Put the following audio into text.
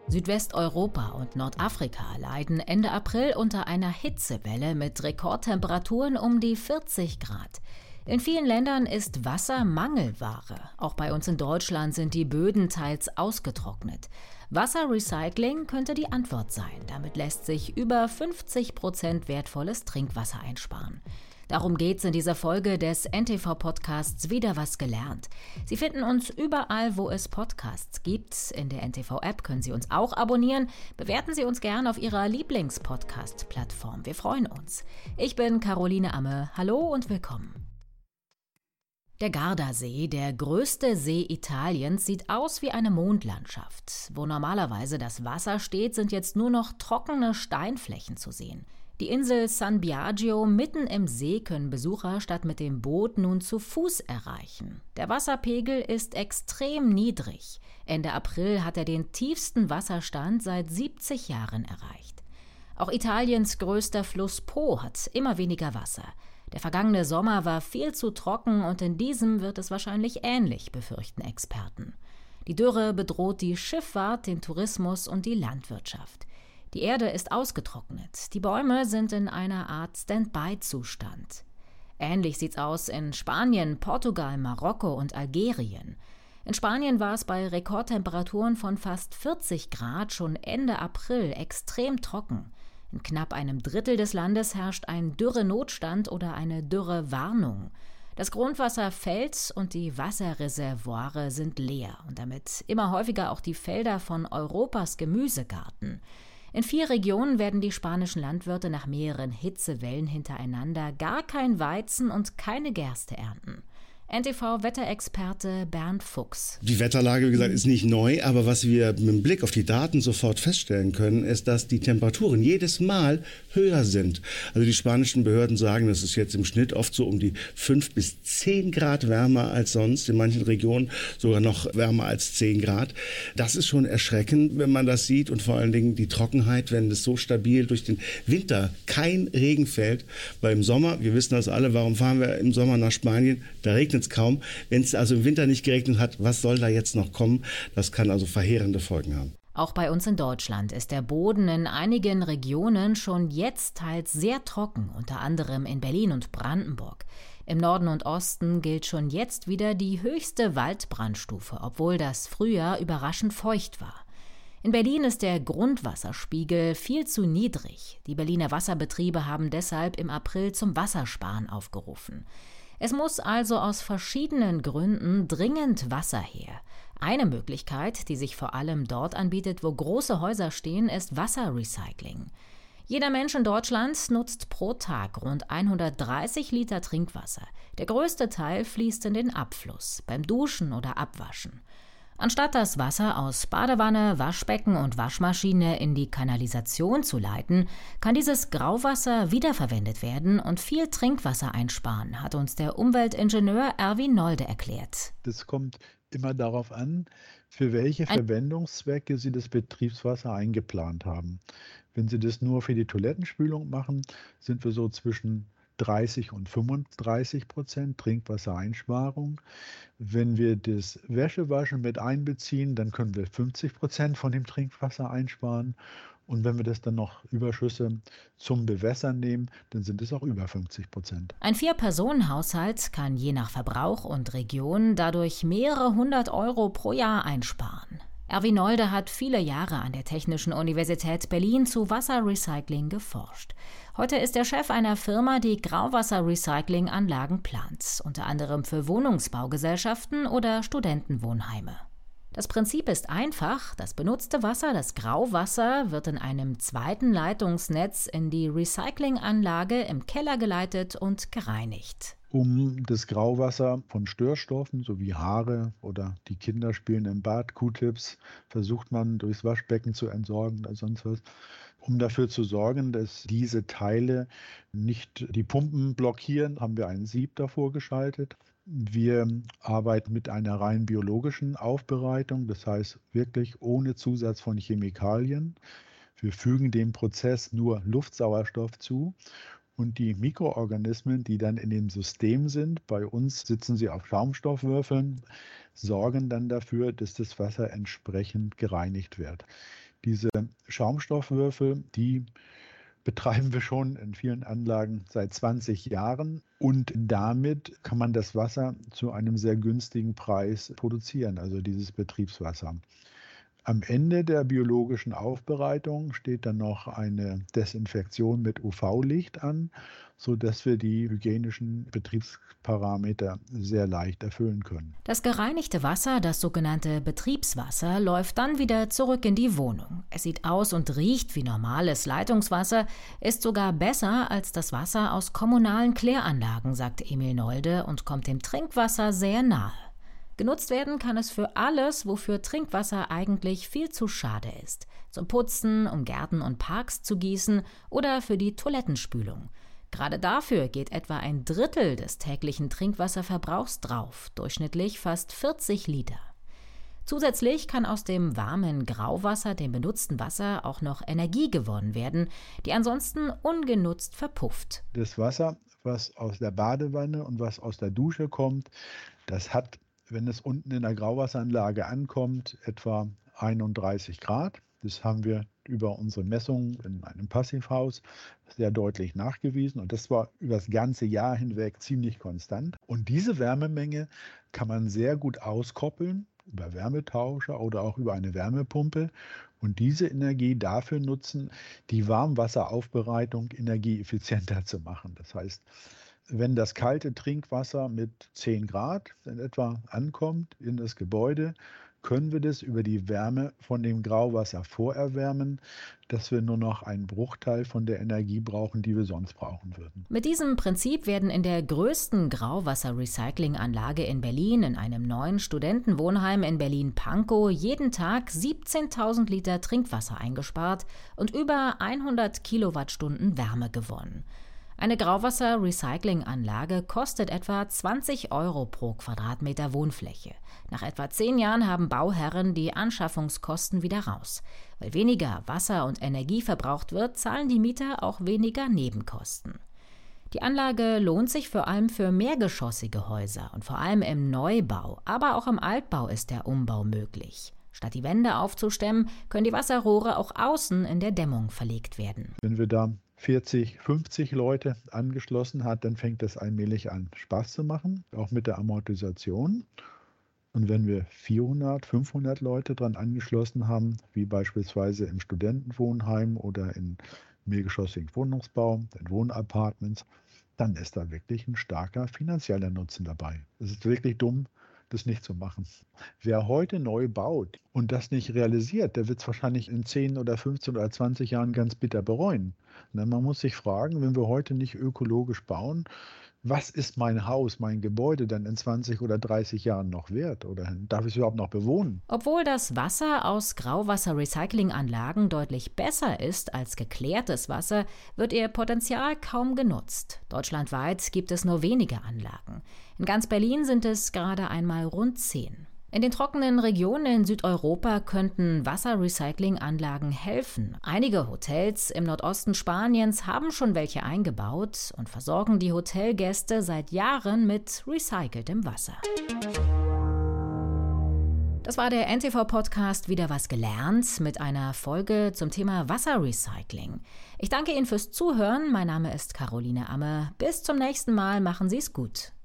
Südwesteuropa und Nordafrika leiden Ende April unter einer Hitzewelle mit Rekordtemperaturen um die 40 Grad. In vielen Ländern ist Wasser Mangelware. Auch bei uns in Deutschland sind die Böden teils ausgetrocknet. Wasserrecycling könnte die Antwort sein. Damit lässt sich über 50% wertvolles Trinkwasser einsparen. Darum geht's in dieser Folge des NTV-Podcasts Wieder was gelernt. Sie finden uns überall, wo es Podcasts gibt. In der NTV-App können Sie uns auch abonnieren. Bewerten Sie uns gern auf Ihrer Lieblings-Podcast-Plattform. Wir freuen uns. Ich bin Caroline Amme. Hallo und willkommen. Der Gardasee, der größte See Italiens, sieht aus wie eine Mondlandschaft. Wo normalerweise das Wasser steht, sind jetzt nur noch trockene Steinflächen zu sehen. Die Insel San Biagio mitten im See können Besucher statt mit dem Boot nun zu Fuß erreichen. Der Wasserpegel ist extrem niedrig. Ende April hat er den tiefsten Wasserstand seit 70 Jahren erreicht. Auch Italiens größter Fluss Po hat immer weniger Wasser. Der vergangene Sommer war viel zu trocken und in diesem wird es wahrscheinlich ähnlich, befürchten Experten. Die Dürre bedroht die Schifffahrt, den Tourismus und die Landwirtschaft. Die Erde ist ausgetrocknet. Die Bäume sind in einer Art Stand-by-Zustand. Ähnlich sieht's aus in Spanien, Portugal, Marokko und Algerien. In Spanien war es bei Rekordtemperaturen von fast 40 Grad schon Ende April extrem trocken. In knapp einem Drittel des Landes herrscht ein Dürrenotstand oder eine Dürrewarnung. Das Grundwasser fällt und die Wasserreservoire sind leer und damit immer häufiger auch die Felder von Europas Gemüsegarten. In 4 Regionen werden die spanischen Landwirte nach mehreren Hitzewellen hintereinander gar kein Weizen und keine Gerste ernten. NTV-Wetterexperte Bernd Fuchs. Die Wetterlage, wie gesagt, ist nicht neu, aber was wir mit dem Blick auf die Daten sofort feststellen können, ist, dass die Temperaturen jedes Mal höher sind. Also die spanischen Behörden sagen, das ist jetzt im Schnitt oft so um die 5 bis 10 Grad wärmer als sonst, in manchen Regionen sogar noch wärmer als 10 Grad. Das ist schon erschreckend, wenn man das sieht und vor allen Dingen die Trockenheit, wenn es so stabil durch den Winter kein Regen fällt, weil im Sommer, wir wissen das alle, warum fahren wir im Sommer nach Spanien, da regnet es kaum. Wenn es also im Winter nicht geregnet hat, was soll da jetzt noch kommen? Das kann also verheerende Folgen haben. Auch bei uns in Deutschland ist der Boden in einigen Regionen schon jetzt teils sehr trocken, unter anderem in Berlin und Brandenburg. Im Norden und Osten gilt schon jetzt wieder die höchste Waldbrandstufe, obwohl das Frühjahr überraschend feucht war. In Berlin ist der Grundwasserspiegel viel zu niedrig. Die Berliner Wasserbetriebe haben deshalb im April zum Wassersparen aufgerufen. Es muss also aus verschiedenen Gründen dringend Wasser her. Eine Möglichkeit, die sich vor allem dort anbietet, wo große Häuser stehen, ist Wasserrecycling. Jeder Mensch in Deutschland nutzt pro Tag rund 130 Liter Trinkwasser. Der größte Teil fließt in den Abfluss, beim Duschen oder Abwaschen. Anstatt das Wasser aus Badewanne, Waschbecken und Waschmaschine in die Kanalisation zu leiten, kann dieses Grauwasser wiederverwendet werden und viel Trinkwasser einsparen, hat uns der Umweltingenieur Erwin Nolde erklärt. Das kommt immer darauf an, für welche Verwendungszwecke Sie das Betriebswasser eingeplant haben. Wenn Sie das nur für die Toilettenspülung machen, sind wir so zwischen 30 und 35% Trinkwassereinsparung. Wenn wir das Wäschewaschen mit einbeziehen, dann können wir 50% von dem Trinkwasser einsparen. Und wenn wir das dann noch Überschüsse zum Bewässern nehmen, dann sind es auch über 50%. Ein 4-Personen-Haushalt kann je nach Verbrauch und Region dadurch mehrere 100 Euro pro Jahr einsparen. Erwin Nolde hat viele Jahre an der Technischen Universität Berlin zu Wasserrecycling geforscht. Heute ist er Chef einer Firma, die Grauwasserrecyclinganlagen plant, unter anderem für Wohnungsbaugesellschaften oder Studentenwohnheime. Das Prinzip ist einfach. Das benutzte Wasser, das Grauwasser, wird in einem zweiten Leitungsnetz in die Recyclinganlage im Keller geleitet und gereinigt. Um das Grauwasser von Störstoffen sowie Haare oder die Kinder spielen im Bad, Q-Tips, versucht man durchs Waschbecken zu entsorgen oder sonst was. Um dafür zu sorgen, dass diese Teile nicht die Pumpen blockieren, haben wir ein Sieb davor geschaltet. Wir arbeiten mit einer rein biologischen Aufbereitung, das heißt wirklich ohne Zusatz von Chemikalien. Wir fügen dem Prozess nur Luftsauerstoff zu. Und die Mikroorganismen, die dann in dem System sind, bei uns sitzen sie auf Schaumstoffwürfeln, sorgen dann dafür, dass das Wasser entsprechend gereinigt wird. Diese Schaumstoffwürfel, die betreiben wir schon in vielen Anlagen seit 20 Jahren und damit kann man das Wasser zu einem sehr günstigen Preis produzieren, also dieses Betriebswasser. Am Ende der biologischen Aufbereitung steht dann noch eine Desinfektion mit UV-Licht an, sodass wir die hygienischen Betriebsparameter sehr leicht erfüllen können. Das gereinigte Wasser, das sogenannte Betriebswasser, läuft dann wieder zurück in die Wohnung. Es sieht aus und riecht wie normales Leitungswasser, ist sogar besser als das Wasser aus kommunalen Kläranlagen, sagt Emil Nolde und kommt dem Trinkwasser sehr nahe. Genutzt werden kann es für alles, wofür Trinkwasser eigentlich viel zu schade ist. Zum Putzen, um Gärten und Parks zu gießen oder für die Toilettenspülung. Gerade dafür geht etwa 1/3 des täglichen Trinkwasserverbrauchs drauf, durchschnittlich fast 40 Liter. Zusätzlich kann aus dem warmen Grauwasser, dem benutzten Wasser, auch noch Energie gewonnen werden, die ansonsten ungenutzt verpufft. Das Wasser, was aus der Badewanne und was aus der Dusche kommt, das hat, wenn es unten in der Grauwasseranlage ankommt, etwa 31 Grad. Das haben wir über unsere Messungen in einem Passivhaus sehr deutlich nachgewiesen. Und das war über das ganze Jahr hinweg ziemlich konstant. Und diese Wärmemenge kann man sehr gut auskoppeln über Wärmetauscher oder auch über eine Wärmepumpe. Und diese Energie dafür nutzen, die Warmwasseraufbereitung energieeffizienter zu machen. Das heißt, wenn das kalte Trinkwasser mit 10 Grad in etwa ankommt in das Gebäude, können wir das über die Wärme von dem Grauwasser vorerwärmen, dass wir nur noch einen Bruchteil von der Energie brauchen, die wir sonst brauchen würden. Mit diesem Prinzip werden in der größten Grauwasser-Recycling-Anlage in Berlin, in einem neuen Studentenwohnheim in Berlin-Pankow, jeden Tag 17.000 Liter Trinkwasser eingespart und über 100 Kilowattstunden Wärme gewonnen. Eine Grauwasser-Recycling-Anlage kostet etwa 20 € pro Quadratmeter Wohnfläche. Nach etwa 10 Jahren haben Bauherren die Anschaffungskosten wieder raus. Weil weniger Wasser und Energie verbraucht wird, zahlen die Mieter auch weniger Nebenkosten. Die Anlage lohnt sich vor allem für mehrgeschossige Häuser und vor allem im Neubau, aber auch im Altbau ist der Umbau möglich. Statt die Wände aufzustemmen, können die Wasserrohre auch außen in der Dämmung verlegt werden. Wenn wir da 40, 50 Leute angeschlossen hat, dann fängt es allmählich an, Spaß zu machen, auch mit der Amortisation. Und wenn wir 400, 500 Leute dran angeschlossen haben, wie beispielsweise im Studentenwohnheim oder in mehrgeschossigen Wohnungsbau, in Wohnapartments, dann ist da wirklich ein starker finanzieller Nutzen dabei. Es ist wirklich dumm, das nicht zu machen. Wer heute neu baut und das nicht realisiert, der wird es wahrscheinlich in 10 oder 15 oder 20 Jahren ganz bitter bereuen. Man muss sich fragen, wenn wir heute nicht ökologisch bauen, was ist mein Haus, mein Gebäude dann in 20 oder 30 Jahren noch wert? Oder darf ich es überhaupt noch bewohnen? Obwohl das Wasser aus Grauwasser-Recycling-Anlagen deutlich besser ist als geklärtes Wasser, wird ihr Potenzial kaum genutzt. Deutschlandweit gibt es nur wenige Anlagen. In ganz Berlin sind es gerade einmal rund 10. In den trockenen Regionen in Südeuropa könnten Wasserrecycling-Anlagen helfen. Einige Hotels im Nordosten Spaniens haben schon welche eingebaut und versorgen die Hotelgäste seit Jahren mit recyceltem Wasser. Das war der NTV-Podcast Wieder was gelernt mit einer Folge zum Thema Wasserrecycling. Ich danke Ihnen fürs Zuhören. Mein Name ist Caroline Amme. Bis zum nächsten Mal. Machen Sie es gut.